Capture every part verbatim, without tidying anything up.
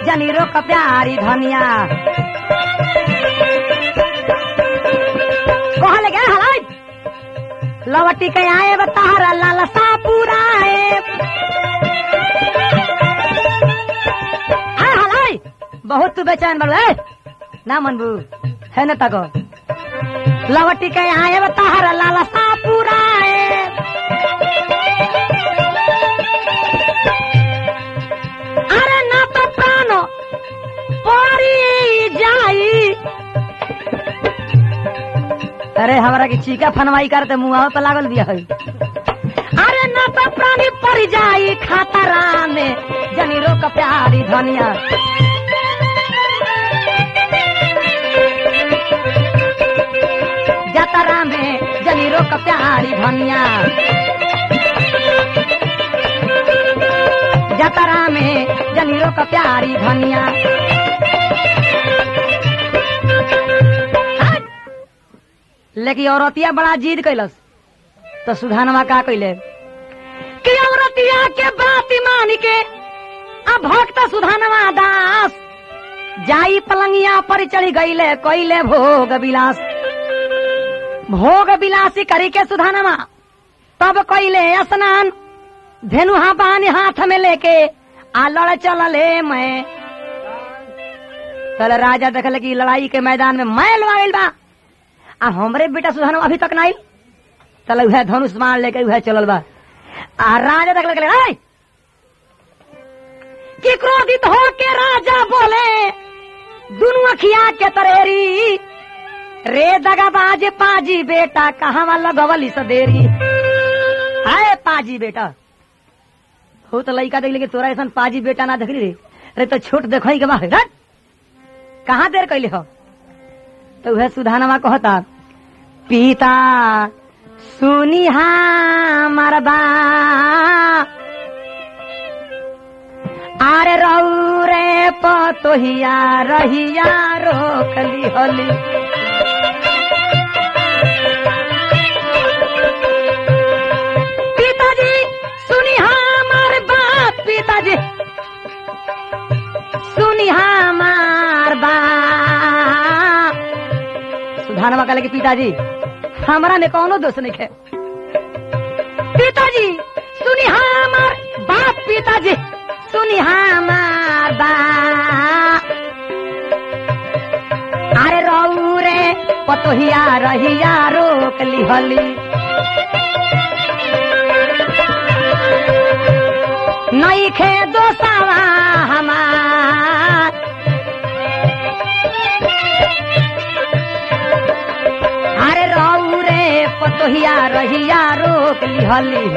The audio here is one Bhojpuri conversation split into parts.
जनी रोक प्यारी धनिया कहले गए हलाई लवटी के आए तारा लालसा पुराए हलाई बहुत तू बेचैन बल ना मनबू है न तको लवटी के आए तारा लालसा पुराए अरे ना तो प्राण परी जाई अरे हमारा की चीका फनवाई करते मुँह पे लागल दिया है अरे ना तो प्राणी परी जाई खातरा में जनी रोक प्यारी धनिया जतरा में जनी रोक प्यारी धनिया जतरा में जनी रोक प्यारी धनिया लेकिन औरतिया बड़ा जिद कैलस तो सुधानवा का कैले कि औरतिया के बात मान के अब भक्त सुधानवा दास जाई पलंगिया पर चढ़ी गईले कोइले भोग विलास भोग विलासी करी के सुधानवा तब कोइले स्नान धेनुहा बानी हाथ में लेके आ लड़ चलले मैं चल राजा देखले कि लड़ाई के मैदान में मैं लड़ाई बा आ हमरे बेटा सुधानो अभी तक नहीं चल वह धनुष मार लेके वह चलल बा आ राजा देख लगे कि क्रोधित हो के राजा बोले दुनू अखिया के तरेरी रे दगाबाज पाजी बेटा कहाँ लगवली सदेरी आए पाजी बेटा हो तो लड़का देख लेके तोरा ऐसा पाजी बेटा ना देख रे अरे तो छोट देखो के बाद कहाँ देर कैले हो तो वह सुधानवा कहता पिता सुनी मरबा आरे रऊ रे पतोहिया रहिया रोकली होली पिताजी सुनी हमार बात पिताजी सुनी हमार बात सुधानवा कहले कि पिताजी हमारा में कौनो दोष नहीं है पिताजी सुनी हमार बात पिताजी सुनी हमार बात अरे रऊ रे पतोहिया रहिया रोक लिहली नहीं खे दोसावा हमार अरे रऊ रे पतोहिया रहिया रोक लिहली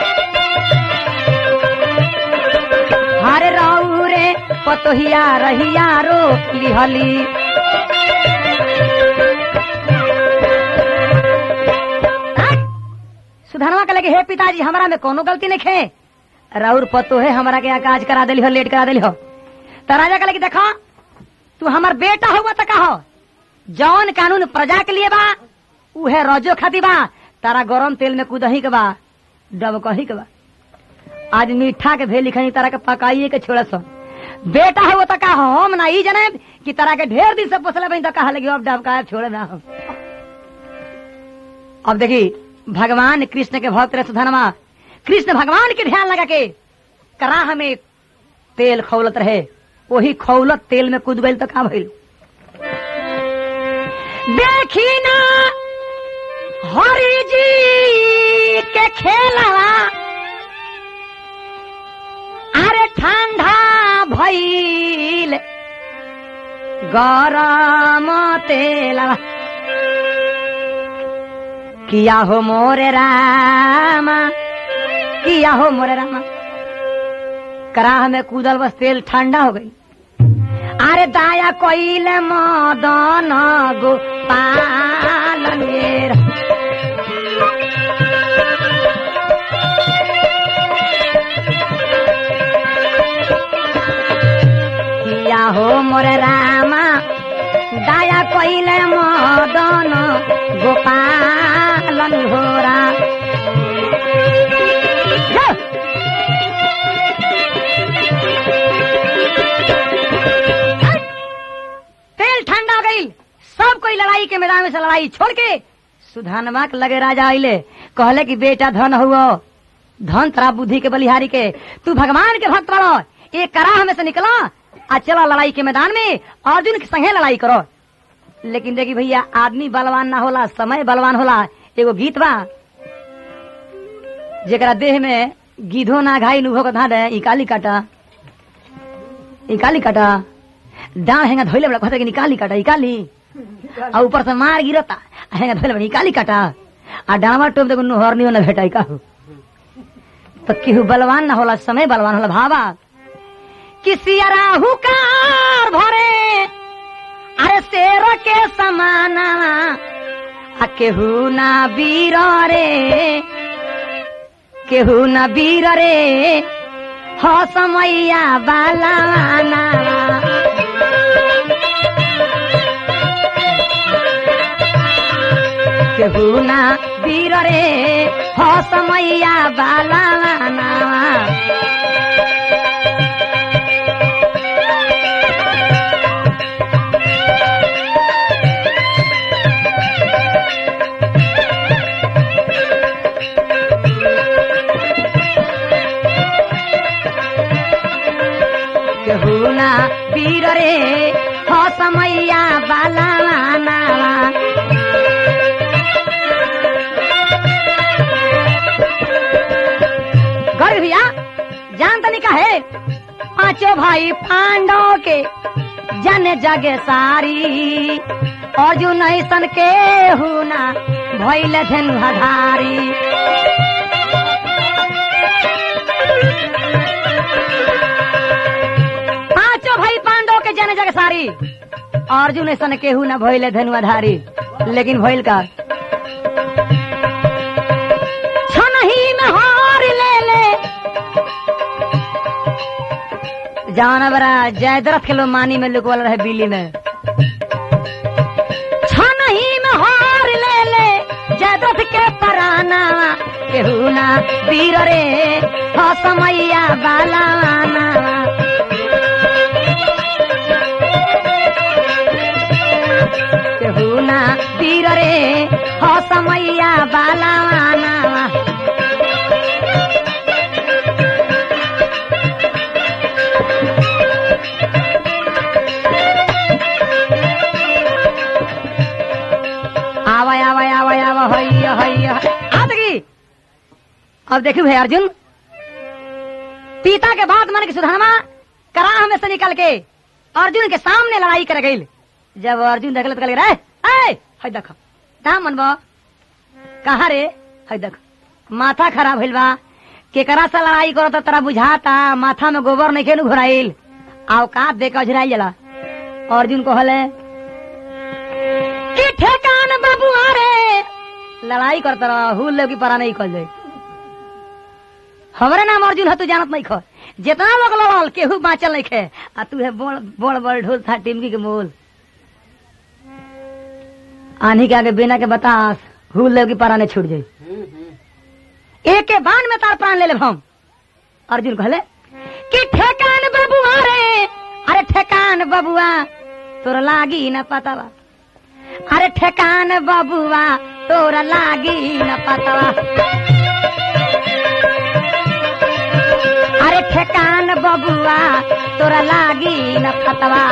अरे रऊ रे पतोहिया रहिया रोक लिहली सुधानवा के लगे हे पिताजी हमारा में कोनो गलती नहीं खे राउर पतो है हमारा के काज करा दिली हो लेट करा दिली हो तो राजा के लगे देखो तू हमार बेटा हुआ तो कहो जौन कानून प्रजा के लिए बा उहे रोजो खाती बा तारा गरम तेल में कूदही के बा डब कही के बा आज मीठा के भेल लिखनी तारा के पकाइए के छोड़ा सो बेटा है वो तो कहा हम ना ही जने कि तारा के ढेर दिन से पोसले बनी तो कहा लगी अब डब का छोड़े ना हम अब देखी भगवान कृष्ण के भक्त रहे सुधानमा कृष्ण भगवान के ध्यान लगा के कराह में तेल खौलत रहे वही खौलत तेल में कूद गई तो का भइल देखी ना हरि जी के खेलवा अरे ठंडा भइल गरम तेलवा किया हो मोरे रामा किया हो मोरे रामा कराह में कूदल बस तेल ठंडा हो गई अरे दाया कोइल मदन गोपाल मेरा किया हो मोरे रामा दाया कोइल मदन गोपाल होरा के मैदान में से लड़ाई छोड़ के सुधानमा के लगे राजा आइले, कहले कि बेटा धन हुआ, धन तरा बुद्धि के बलिहारी के, तू भगवान के भक्त बनो, एक कराह में से निकला आ चला लड़ाई के मैदान में अर्जुन के संगे लड़ाई करो। लेकिन देखी भैया, आदमी बलवान ना होला, समय बलवान होला। एगो गीत बा, जेकरा देह में गिधो ना घाई नुभो को धा दे, इकाली काटा इकाली काटा डांड हेंगा धोइले बड़ा, कहते कि निकाली काटा इकाली, आ ऊपर से मार गिरता, हेंगा धोइले बड़ा इकाली काटा, आ डांवा टोप देखो नुहर नहीं ना भेटाई काहू। तो केहू बलवान ना होला, समय बलवान होला। भावा किसी राहुकार भरे अरे शेर के समाना, आ केहू ना वीर रे, केहू ना वीर रे, हो समैया बालाना। केहू ना वीर रे, हो समैया बालाना। केहू ना वीर रे, हो समैया बालाना। गौरी भैया जान तनी का है, पांचों भाई पांडव के जन जगे सारी, अर्जुन ऐसन के हु ना भइले धनुधारी। पांचों भाई पांडव के जन जगे सारी, अर्जुन ऐसन केहू ना भइले धनुधारी। लेकिन भइल का, छनही में हार ले ले, जाना बरा जयद्रथ के लो मानी में लुकवल रहे बिल्ली में, छनही में हार ले ले जयद्रथ के पराना। केहू ना वीर रे, हो समैया बालाना। केहू ना वीर रे, हो समैया बालाना। आवा आवा आवा आवा हैया हैया आ देखी। अब देखी भाई अर्जुन पिता के बाद मन के सुधामा कराह में से निकल के अर्जुन के सामने लड़ाई कर गई। जब अर्जुन देखल तो कहले, रे है देख दाम मनबो कहा रे, है देख माथा खराब भइल बा, केकरा से लड़ाई करो तो तरा बुझाता माथा में गोबर नहीं खेनु घुराइल, औकात देकर अझराइल जला। अर्जुन को हले कि ठेकान बाबुआ रे, लड़ाई करता रहा हुल ले की परा नहीं कर जाए। हमारे नाम अर्जुन है, तू जानत नहीं खो, जितना लोग लड़ल केहू बाँचल नहीं खे, आ तू है बड़ बड़ बड़ ढोल था टिमकी के मोल। आनी के आगे बिना के बतास हुल ले की परा नहीं छूट जाये, एक के बाण में तार प्राण ले ले हम। अर्जुन कहले कि ठेकान बबुआ रे, अरे ठेकान बबुआ तोर लागी न पतावा, अरे ठेकान बबुआ तोर लागी न पतावा, अरे ठेकान बबुआ तोर लागी न पतावा।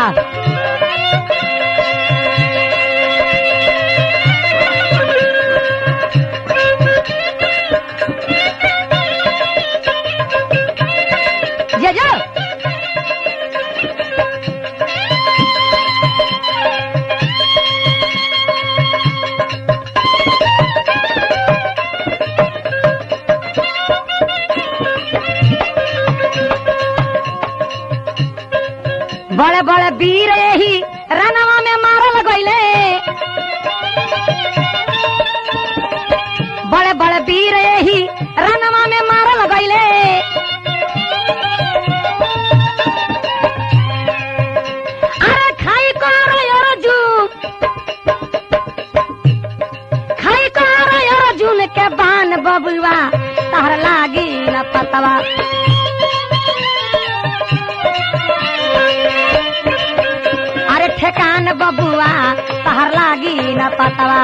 बड़े बड़े वीर यही रनवा में मारल गईले, बड़े बड़े वीर यही रनवा में मारल गईले। अरे खाई को अर्जुन, खाई को अर्जुन के बान बबुआ तहर लागी न पतवा, ठेकान बबुआ तहर लागी लागी न पतवा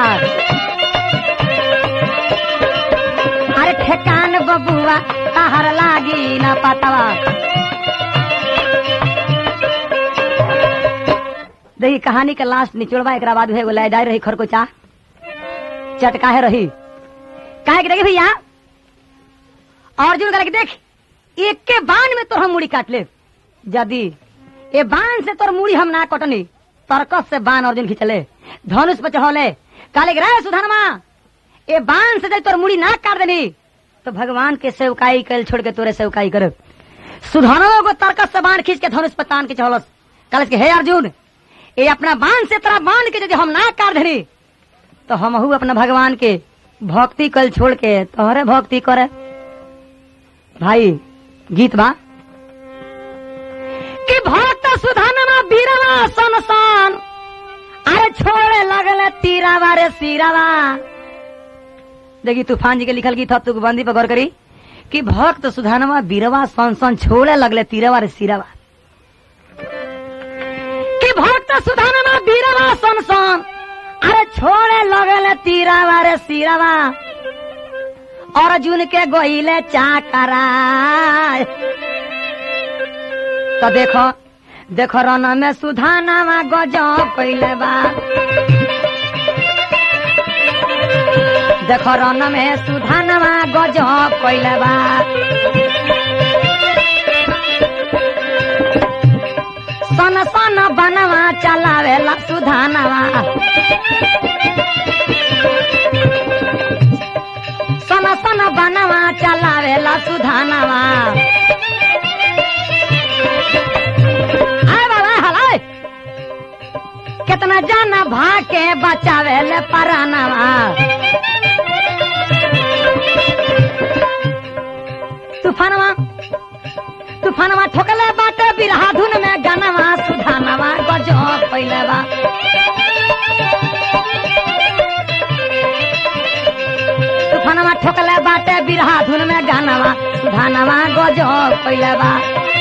अरे ठेकान बबुआ तहर लागी न पतवा। देखी कहानी के लास्ट निचोड़वा एक बाद है लयदार रही खरकोचा चटका है रही काहे के देखी भैया अर्जुन करे देख एक के बाण में तोर हम मुड़ी काट ले यदि ए बाण से तोर मुड़ी हम ना कटनी तरकस से बाण अर्जुन खींचले धनुष पर चढ़ौले काले रे सुधनमा ए बाण से जब तोर मुड़ी ना काट देनी तो भगवान के सेवकाई कल छोड़ के तोरे सेवकाई कर। सुधनवा को तरकस से बाण खींच के धनुष पर तान के चढ़ौलस काले के हे अर्जुन ए अपना बाण से तेरा बाण के यदि हम ना काट देनी तो हम हूँ अपना भगवान के भक्ति कल छोड़ के तोहरे भक्ति करे। भाई गीत बा कि भक्त सुधनमा बीरवा सनसन अरे छोड़े लगले तीरावा रे सीरावा। देखी तूफान जी के लिखल गीत तू बंदी पर गौर करी कि भक्त सुधनमा बीरवा सनसन छोड़े लगले तीरावा रे सीरावा कि भक्त सुधनमा बीरवा सनसन अरे छोड़े लगले तीरावा रे सीरावा अर्जुन के गोइले चाकरा। तो देखो देखो रन में सुधानावा गजब कइले बा देखो रन में सुधानावा गजब कइले बा। सन सन बनवा चलावेला सुधानावा सन सन बनवा चलावेला सुधानावा। कितना जाना भाके बचावेले परानावा। तूफानवा तूफानवा ठोकले बाटे बिरहा धुन में गानावा सुधानावा गजब कइले बा। तूफानवा ठोकले बाटे बिरहा धुन में गानावा सुधानावा गजब कइले बा।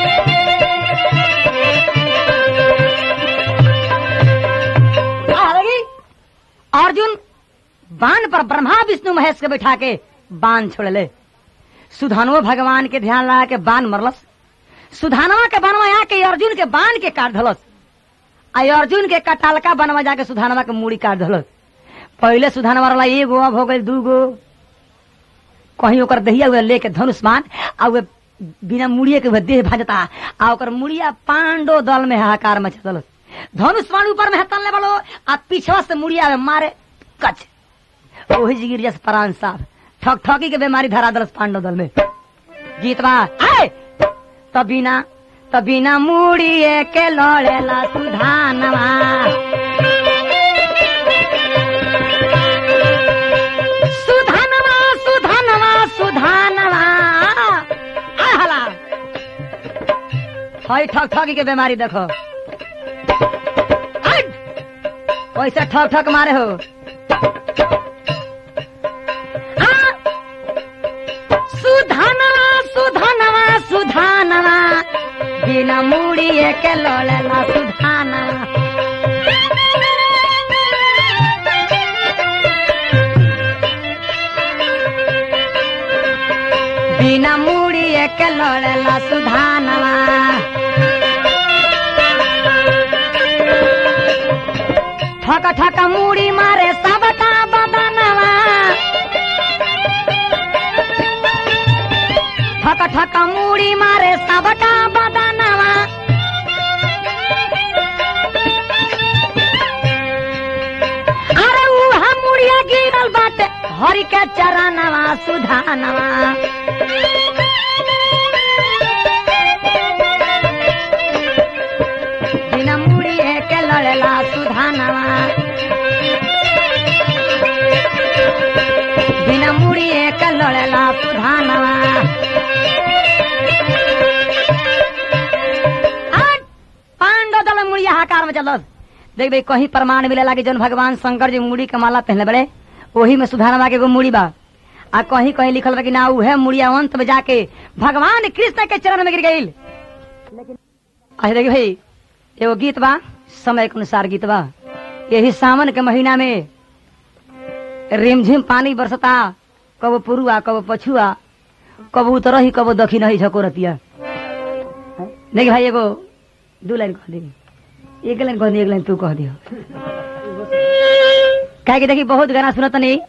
अर्जुन बाण पर ब्रह्मा विष्णु महेश के बैठा के बाण छोड़ ले। सुधानवा भगवान के ध्यान लगा के बाण मरलस। सुधानवा के बनवा आके अर्जुन के बाण के काट धलस। आई अर्जुन के कटालका बनवा जाके सुधानवा के मूड़ी काट धलस। पहले सुधानवा वाला एगो अब हो गई दूगो कहीं ओकर दहिया हुए लेके धनुष बाण आ वे बिना मुड़िए के देह भाजता आ ओकर मुड़िया पांडो दल में हाहाकार मचा दलस। धनुष बाण ऊपर में तलने वालो आ पीछवा से मुड़िया में मारे कच ओही जी गिर जस प्राण साहब ठक ठकी के बीमारी धरा दलस पांडव दल में। गीतवा आए तबिना तबिना मुड़िए के लड़ेला सुधानवा सुधानवा सुधानवा सुधानवा आला हाय ठक ठकी के बीमारी देखो कैसे ठक ठक मारे हो। सुधानवा सुधानवा सुधानवा बिना मुड़िए के लड़ेला सुधानवा। बिना मुड़िए के लड़ेला सुधानवा। ठक ठक मुड़ी मारे सबका बदनवा ठक ठक मुड़ी मारे सबका बदनवा। अरे उहा मुड़िया गिरल बाटे हरि के चरणवा सुधानवा। बिना मुड़िए के लड़ेला सुधानवा बिना मुड़िए के लड़ेला सुधानवा। पांडव दल मुड़िया हाकार में चलस। देख भाई कहीं प्रमाण मिले लागे जौन भगवान शंकर जी मुड़ी के माला पहनले बड़े वही में सुधानवा के एगो मुड़ी बा आ कहीं कहीं लिखल बा कि ना उहे मुड़िया अंत में जाके भगवान कृष्ण के चरण में गिर गई। लेकिन देखिए भाई एगो गीत बा समय के अनुसार गीत बा यही सावन के महीना में रिमझिम पानी बरसता, कब पुरुआ कब पछुआ, कब उतर ही कब दखी नहीं झकोरतिया। देखिए भाई एगो दू लाइन कह दी, एक लाइन कह दी, एक लाइन तू कह दियो। कहे कि देखी बहुत गाना सुनत नहीं,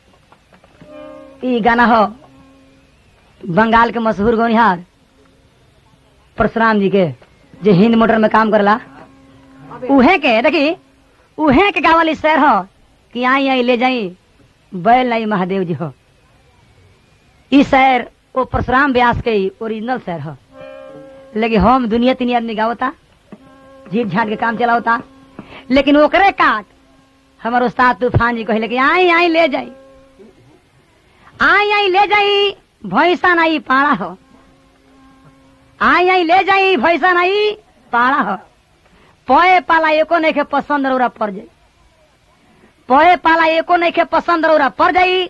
ई गाना हो बंगाल के मशहूर गौनिहार परशुराम जी के, जो हिंद मोटर में काम करला, उहे के देखी उहे के गावली शहर हो कि आई आई ले जाई बैल नहीं महादेव जी हो। ई शहर वो परशुराम व्यास के ओरिजिनल शहर हो, लेकिन हम दुनिया तीन आदमी गावता, झीट झाट के काम चलावता, लेकिन ओकरे काट हमारे उस्ताद तूफान जी कहले कि आई आई ले जाई, आई आई ले जाई भैंसा नहीं पाड़ा हो, आई आई ले जाई भैंसा नहीं पाड़ा हो। पोए पाला एको नहीं के पसंद रौरा पड़ जाई, पोए पाला एको नहीं के पसंद रौरा पड़ जाई।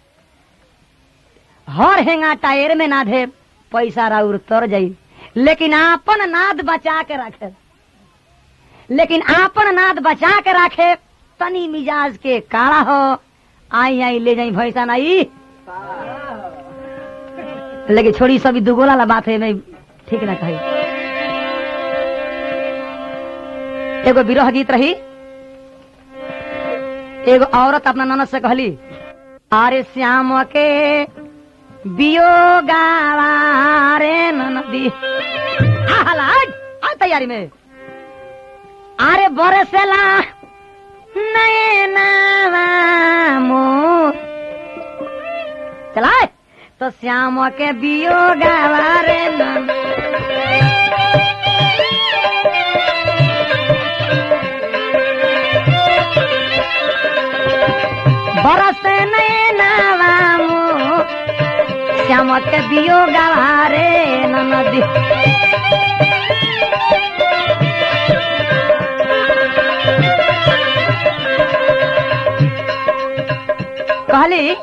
हर हेंगा टायर में ना दे पैसा राउर तर जाई, लेकिन आपन नाद बचा के रखे, लेकिन आपन नाद बचा के रखे तनी मिजाज के काड़ा हो। आई आई ले जाई भैंसा नहीं, लेकिन छोड़ी सभी दुगोला ला बात है, मैं ठीक ना कही। एगो विरह गीत रही, एगो औरत अपना ननद से कहली, अरे श्याम के बियोगावा रे ननदी, आ तैयारी में, अरे बरसेला नैनावा मोर, चला तो श्याम के बियोगावा रे ननदी, बरसे नैनावा मोर, श्याम के बियोगावा रे ननदी। कहली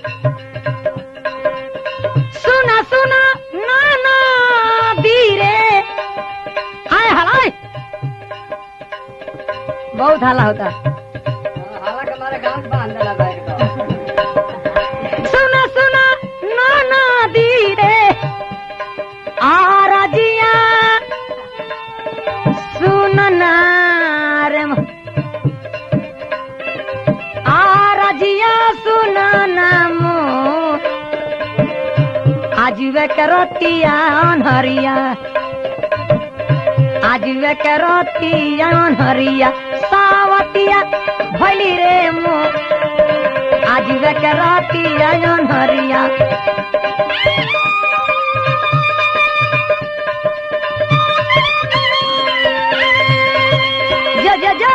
सुना सुना नाना बीरे, आए हलाए बहुत हाला होता, हाला के मारे गांव बांध लगा एकदम। सुना सुना नाना बीरे आरजिया सुनना रे आरजिया सुनना मोर, आज वे करतिया अनहरिया, आज वे करतिया अनहरिया, सावतिया भली रे मोर, आज वे करतिया अनहरिया। जो जो जो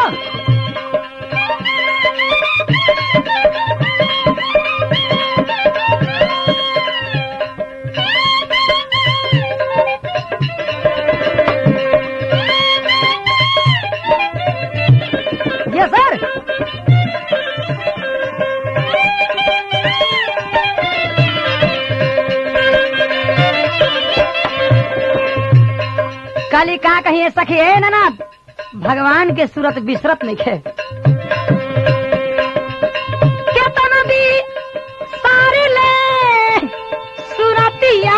काली का कहिए सखी है ना, भगवान के सूरत बिसरत नहीं है। केतना भी सारे ले सूरतिया,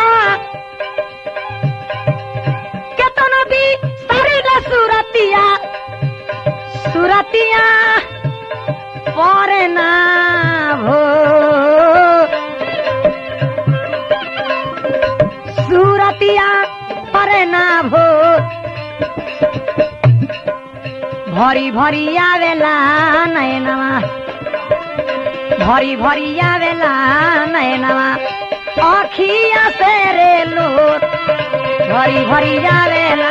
केतना भी सारे ले सूरतिया, सूरतिया पर ना हो, सूरतिया पर ना हो। भरी भरी आवेला नैनवा, भरी भरी आवेला नैनवा, अखिया से रे लोर, भरी भरी आवेला।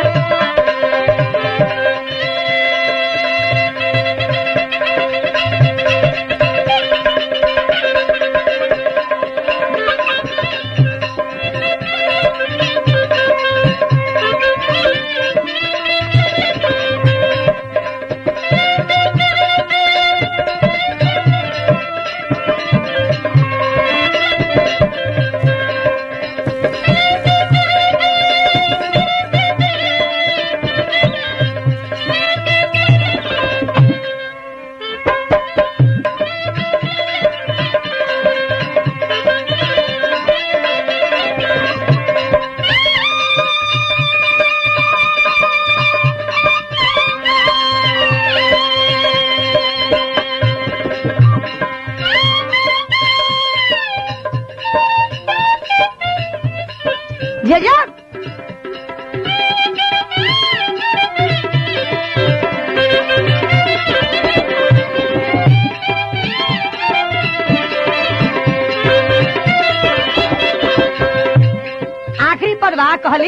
होई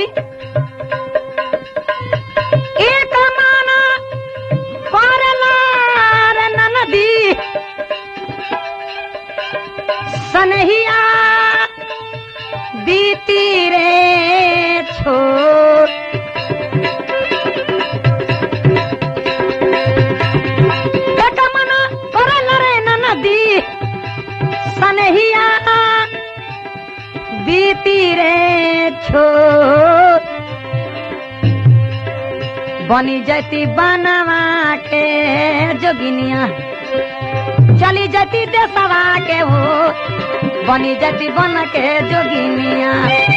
एक माना करला रे ननदी सनहिया बीती रे छोड़ एक माना करला रे ननदी सनहिया बीती रे छोड़ बनी जाती बनवा के जोगिनिया चली जाती देसवा के वो बनी जाती बन के जोगिनिया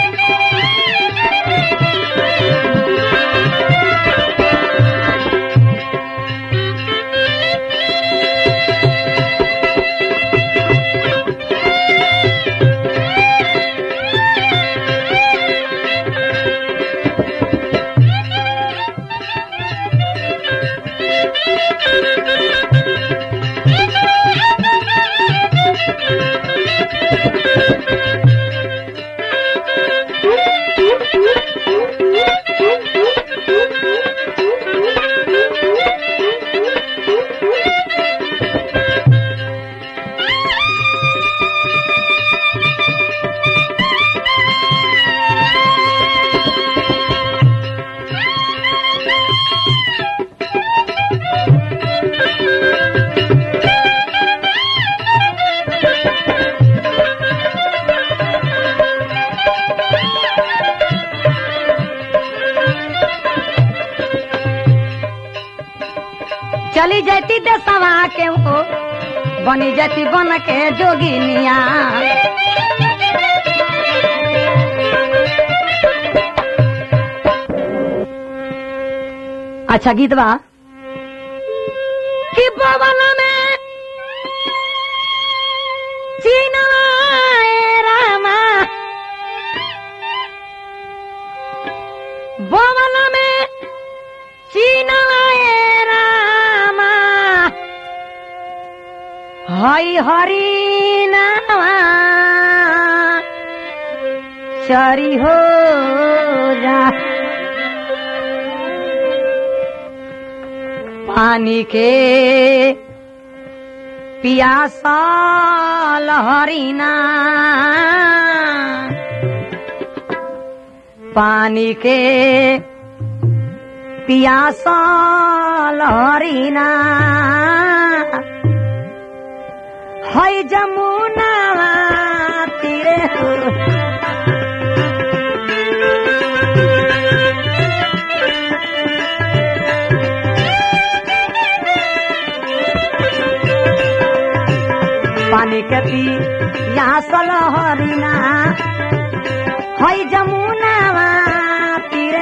चली जाती देसवा के वो बनी जाती बन के जोगिनिया अच्छा गीत बा कि बवल में चीना रामा बवल में चीना हई हरी नावा चरी हो जा पानी के पियासा लहरीना पानी के पियासा लहरीना हई जमुना तीरे पानी के पियासा लहरीना हई जमुना तीरे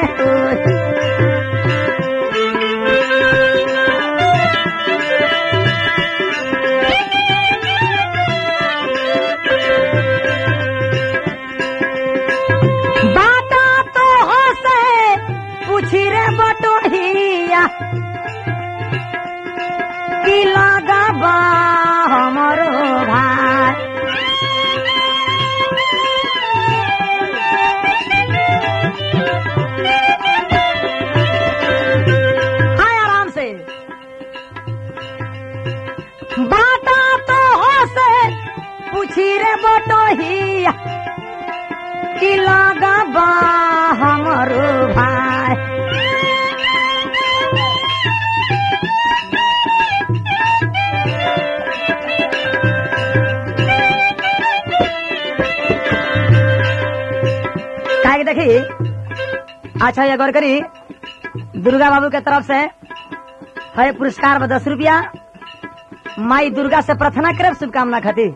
की लगाबा हमरो भाई हाय आराम से बाता तो हो से पूछी रे बटोहिया की लगाबा हमरो भाई देखी अच्छा ये गौर करी दुर्गा बाबू के तरफ से है पुरस्कार में दस रुपया माई दुर्गा से प्रार्थना करे शुभकामना खाती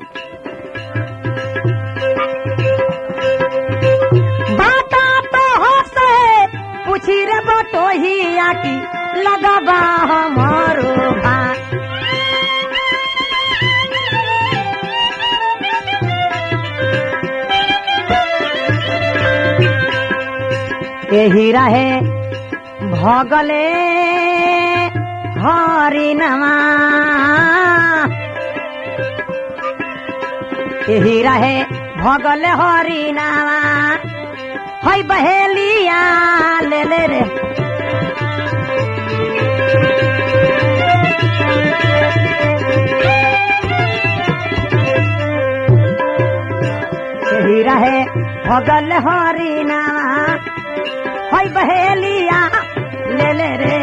बाता तो हो से पूछी रे बटोहिया की लगाबा हमारो भाई यही रहे भगले हरि नमा यही रहे भगले हरि नमा हई बहेलिया ले ले रे यही रहे भगल हरिना हई बहेलिया ले ले रे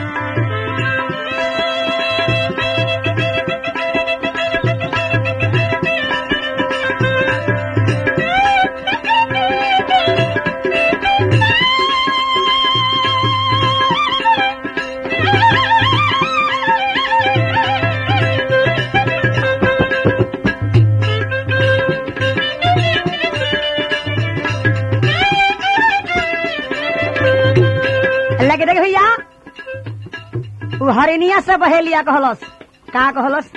लगे देख भैया उ हरिनिया से बहेलिया कहलस का कहलस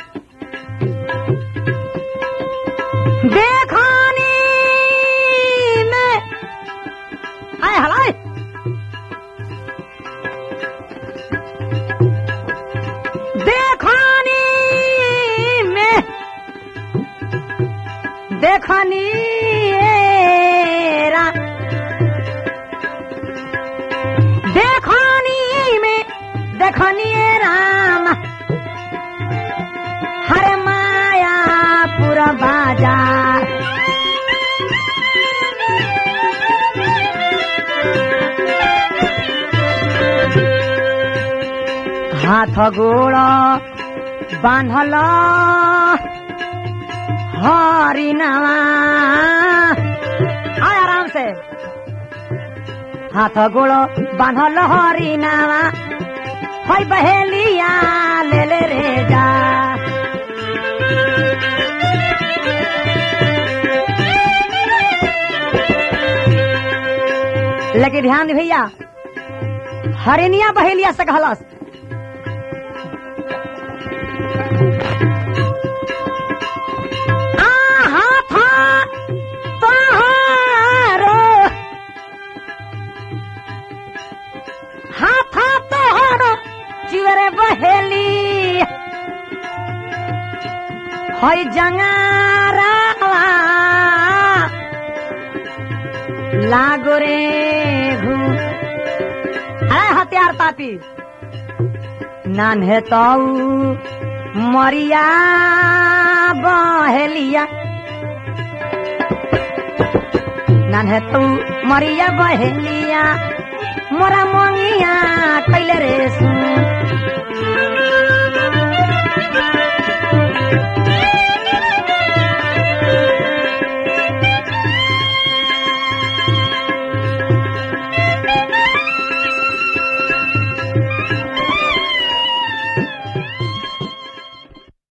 देखानी में आय हलाय देखानी में देखानी देखनिए राम हर माया पूरा बाजार हाथ गोड़ बांधल हरिनावा आय आराम से हाथ गोड़ बांधल हरिनावा हई बहेलिया ले ले रे जा लेकिन ध्यान दे भैया हरिनिया बहेलिया से कहलस बहेली हई जंगारा लागो रे भू अरे हथियार तापी नान्हे ताऊ मरिया बहेलिया नान्हे तू मरिया बहेलिया मोरा मंगिया कैले रे सुन